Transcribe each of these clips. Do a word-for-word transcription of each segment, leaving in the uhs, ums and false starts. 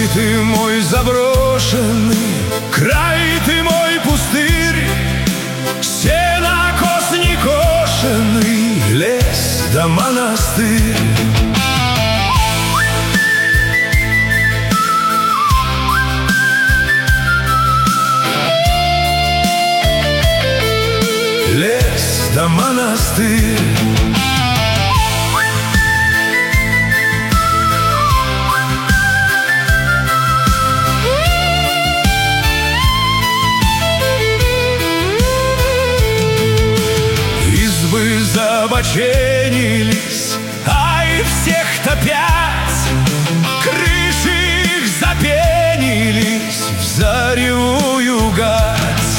ты мой заброшенный, край ты мой пустырь, сенокос некошенный, лес да монастырь. Лес да монастырь. Избы забоченились, ай, всех топять, крыши их запенились в заревую гать.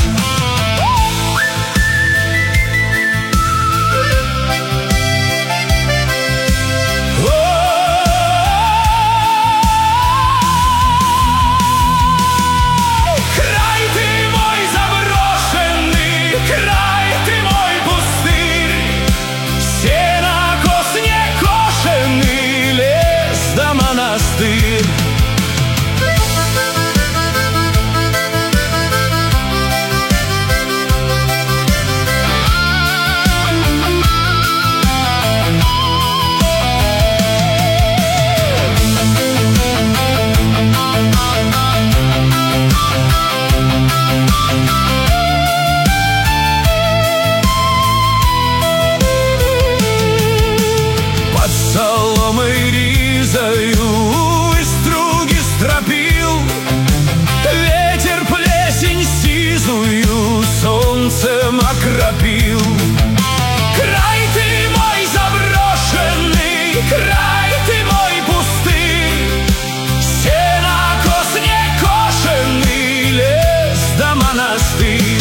Из струги стропил ветер, плесень сизую солнцем окропил. Край ты мой заброшенный, край ты мой пустырь, сенокос некошенный, лес да монастырь.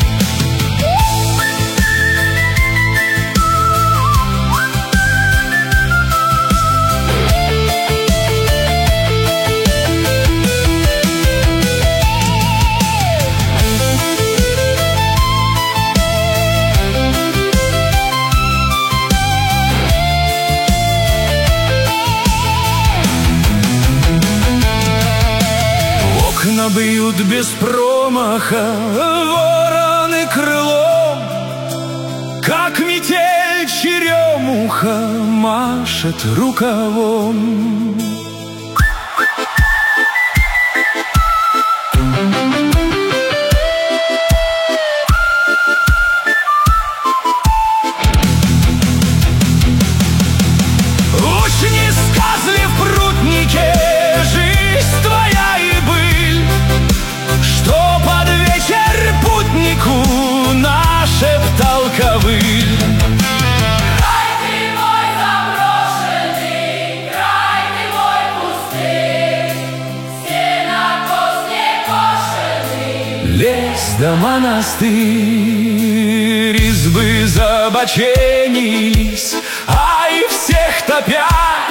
Окна бьют без промаха вороны крылом, как метель черемуха машет рукавом. Уж не сказли в прутнике жизнь твоя и быль, что под вечер путнику нашептал ковыль. Край ты мой заброшенный, край ты мой пустырь, сенокос некошенный, лес да монастырь. Избы забоченились, ай, всех топят,